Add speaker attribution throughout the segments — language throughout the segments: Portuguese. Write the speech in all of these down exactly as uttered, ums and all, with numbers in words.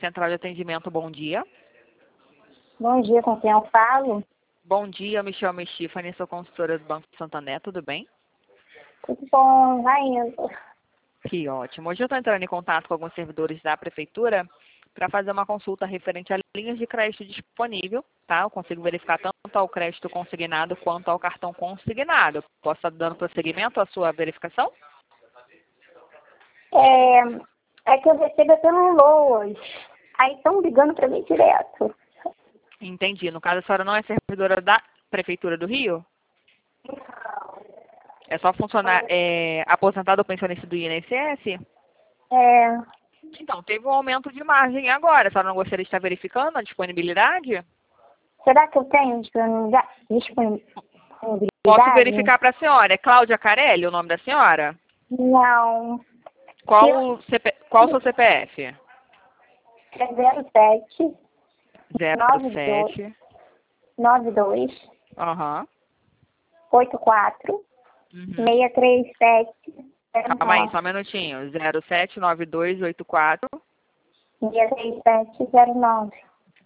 Speaker 1: Central de Atendimento, bom dia.
Speaker 2: Bom dia, com quem eu falo?
Speaker 1: Bom dia, eu me chamo Stephanie, sou consultora do Banco Santander, tudo bem?
Speaker 2: Tudo bom, vai indo.
Speaker 1: Que ótimo. Hoje eu estou entrando em contato com alguns servidores da Prefeitura para fazer uma consulta referente a linhas de crédito disponível, tá? Eu consigo verificar tanto ao crédito consignado quanto ao cartão consignado. Posso estar dando prosseguimento à sua verificação?
Speaker 2: É, é que eu recebo pelo Loas. Aí estão ligando para mim direto.
Speaker 1: Entendi. No caso, a senhora não é servidora da Prefeitura do Rio? É só funcionar, é, aposentado ou pensionista do I N S S?
Speaker 2: É,
Speaker 1: Então, teve um aumento de margem agora. A senhora não gostaria de estar verificando a disponibilidade?
Speaker 2: será que eu tenho disponibilidade? disponibilidade?
Speaker 1: Posso verificar para a senhora. É Cláudia Carelli o nome da senhora?
Speaker 2: Não.
Speaker 1: Qual
Speaker 2: Eu-
Speaker 1: o, C P... Qual o seu C P F?
Speaker 2: É zero sete
Speaker 1: zero
Speaker 2: nove dois
Speaker 1: sete.
Speaker 2: nove dois
Speaker 1: Aham.
Speaker 2: oito quatro
Speaker 1: Uhum.
Speaker 2: seis três sete
Speaker 1: Calma aí, só um minutinho. zero sete nove dois oito quatro.
Speaker 2: seis três sete zero nove.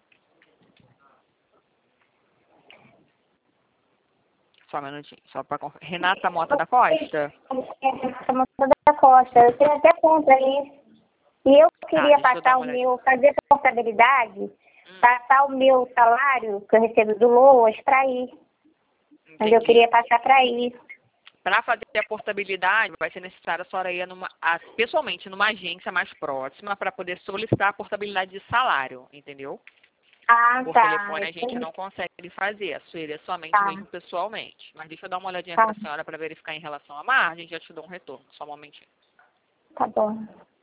Speaker 1: Só um minutinho. Só para Renata Mota da Costa?
Speaker 2: da Costa. Eu tenho até conta aí. E eu queria
Speaker 1: deixa eu dar
Speaker 2: passar
Speaker 1: uma
Speaker 2: o
Speaker 1: olhadinha.
Speaker 2: meu, fazer portabilidade, passar o meu salário que eu recebo do Loas para ir. Mas eu
Speaker 1: Entendi.
Speaker 2: queria passar para ir.
Speaker 1: Para fazer a portabilidade, vai ser necessário a senhora ir numa, a, pessoalmente numa agência mais próxima para poder solicitar a portabilidade de salário, entendeu?
Speaker 2: Ah,
Speaker 1: Por
Speaker 2: tá.
Speaker 1: telefone a gente não consegue fazer, seria somente
Speaker 2: Tá,
Speaker 1: mesmo pessoalmente. Mas deixa eu dar uma olhadinha
Speaker 2: tá,
Speaker 1: para a senhora para verificar em relação à margem, já te dou um retorno, só um momentinho.
Speaker 2: tá bom.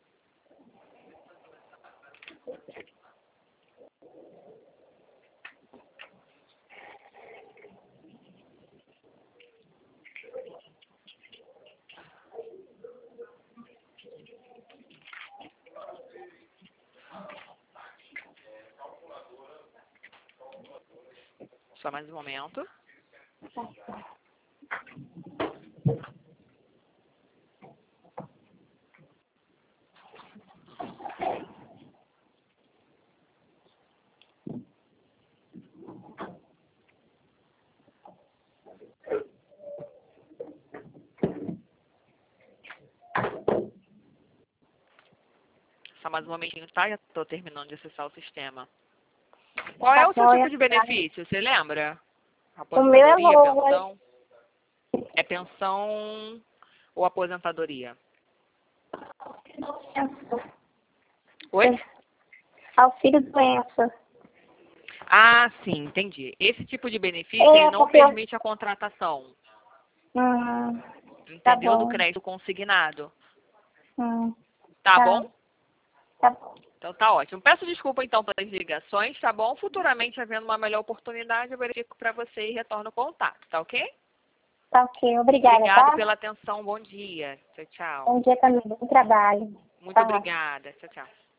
Speaker 1: Só mais um momento. Só mais um momentinho, tá? Já estou terminando de acessar o sistema. Qual é
Speaker 2: Tá
Speaker 1: o seu
Speaker 2: bom,
Speaker 1: tipo
Speaker 2: eu-
Speaker 1: de benefício? Você lembra?
Speaker 2: O meu é
Speaker 1: Aposentadoria,
Speaker 2: Loas.
Speaker 1: pensão? É pensão ou aposentadoria? Oi?
Speaker 2: Auxílio doença.
Speaker 1: Ah, sim, entendi. Esse tipo de benefício,
Speaker 2: É,
Speaker 1: ele não
Speaker 2: porque eu...
Speaker 1: permite a contratação,
Speaker 2: Hum, tá
Speaker 1: entendeu? Do
Speaker 2: bom.
Speaker 1: crédito consignado.
Speaker 2: Hum,
Speaker 1: Tá
Speaker 2: tá,
Speaker 1: bom?
Speaker 2: tá bom.
Speaker 1: Então tá ótimo. Peço desculpa então pelas ligações, tá bom? Futuramente, havendo uma melhor oportunidade, eu verifico para você e retorno o contato, tá ok?
Speaker 2: Tá ok, obrigada,
Speaker 1: Obrigado
Speaker 2: tá?
Speaker 1: pela atenção, bom dia. Tchau, tchau.
Speaker 2: Bom dia também, bom trabalho.
Speaker 1: Muito
Speaker 2: Tchau.
Speaker 1: obrigada. Tchau, tchau.